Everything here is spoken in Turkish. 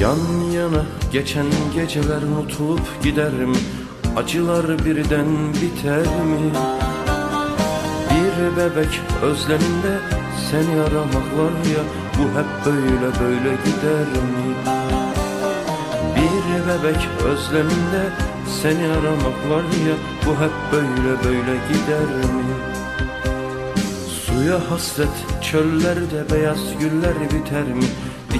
Yan yana geçen geceler unutulup gider mi? Acılar birden biter mi? Bir bebek özleminde seni aramak var ya, bu hep böyle gider mi? Bir bebek özleminde seni aramak var ya, bu hep böyle gider mi? Suya hasret çöllerde beyaz güller biter mi?